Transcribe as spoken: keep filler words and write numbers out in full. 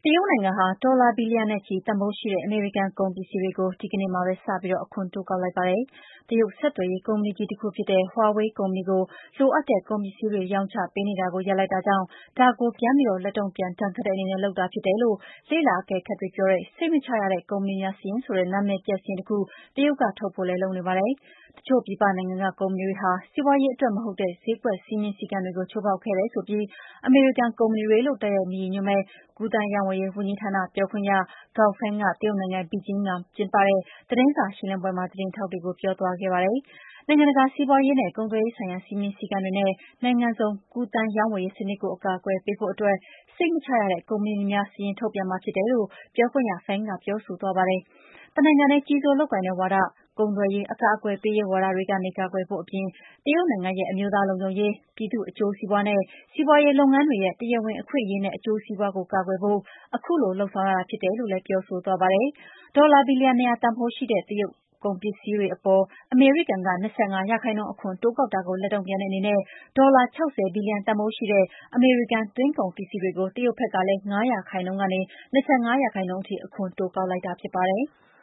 ရုတ်နိုင်ငံဟာဒေါ်လာဘီလီယံနဲ့ချီတန်ဖိုးရှိတဲ့အမေရိကန်ကုန်ပစ္စည်းတွေကိုဒီကနေ့မှာပဲစပြီးအခွန်တိုးကောက်လိုက်ပါတယ်။တရုတ်ဆက်သွယ်ရေးကုမ္ပဏီကြီးတခုဖြစ်တဲ့ Huawei ကုမ္ပဏီကိုလိုအပ်တဲ့ကုန်ပစ္စည်းတွေရောင်းချပေးနေတာကိုရပ်လိုက်တာကြောင့်ဒါကိုပြန်ပြီးလက်တုံ့ပြန်ဒဏ်ခတ်တဲ့အနေနဲ့လုပ်တာဖြစ်တယ်လို့လေ့လာအကဲခတ်တွေပြောတဲ့စိတ်မချရတဲ့ကုမ္ပဏီများစာရင်းဆိုတဲ့နာမည်ပျက်စာရင်းတခုတရုတ်ကထုတ်ဖို့လည်းလုပ်နေပါတယ်။တချို့ပြည်ပနိုင်ငံကကုမ္ပဏီတွေဟာစီးပွားရေးအတွက်မဟုတ်တဲ့ဈေးကွက်စည်းမျဉ်းစည်းကမ်းတွေကိုချိုးဖောက်ခဲ့တယ်ဆိုပြီးအမေရိကန်ကုမ္ပဏီတွေလို့တိုက်ရိုက်မရည်ညွှန်းမဲ့ကူးသန်းရောင်းဝယ်ရေးဝန်ကြီးဌာနပြောခွင့်ရ Gao Feng ကတရုတ်နိုင်ငံ၊ ဘေဂျင်းမှာကျင်းပတဲ့သတင်းစာရှင်းလင်းပွဲမှာသတင်းထောက်တွေကိုပြောသွားခဲ့ပါတယ်။နိုင်ငံတကာစီးပွားရေးနဲ့ကုန်သွယ်ရေးဆိုင်ရာစည်းမျဉ်းစည်းကမ်းတွေနဲ့နိုင်ငံစုံကူးသန်းရောင်းဝယ်ရေးစနစ်ကိုအကာအကွယ်ပေးဖို့အတွက်စိတ်မချရတဲ့ကုမ္ပဏီများစာရင်းထုတ်ပြန်မှာဖြစ်တယ်လို့ပြောခွင့်ရ Feng ကပြောဆိုသွားပါတယ်။တနိုင်ငံထဲကြီးစိုးလုပ်ကိုင်တဲ့ဝါဒ၊ကုန်သွယ်ရေးအကာအကွယ်ပေးရေးဝါဒတွေကနေကာကွယ်ဖို့အပြင်တရုတ်နိုင်ငံရဲ့အမျိုးသားလုံခြုံရေး၊ပြည်သူ့အကျိုးစီးပွားနဲ့စီးပွားရေးလုပ်ငန်းတွေရဲ့တရားဝင်အခွင့်အရေးနဲ့အကျိုးစီးပွားကိုကာကွယ်ဖို့ခုလိုလုပ်ဆောင်ရတာဖြစ်တယ်လို့လည်းပြောဆိုသွားပါတယ်။ဒေါ်လာဘီလီယံနှစ်ရာတန်ဖိုးရှိတဲ့တရုတ်ကုန်ပစ္စည်းတွေအပေါ်အမေရိကန်က၂၅ရာခိုင်နှုန်းအခွန်တိုးကောက်တာကိုလက်တုံ့ပြန်တဲ့အနေနဲ့ဒေါ်လာ၆၀ဘီလီယံတန်ဖိုးရှိတဲ့အမေရိကန်သွင်းကုန်ပစ္စည်းတွေကိုတရုတ်ဘက်ကလည်း၅ရာခိုင်နှုန်းကနေ၂၅ရာခိုင်နှုန်းအထိအခွန်တိုးကောက်လိုက်တာဖြစ်ပါတယ်။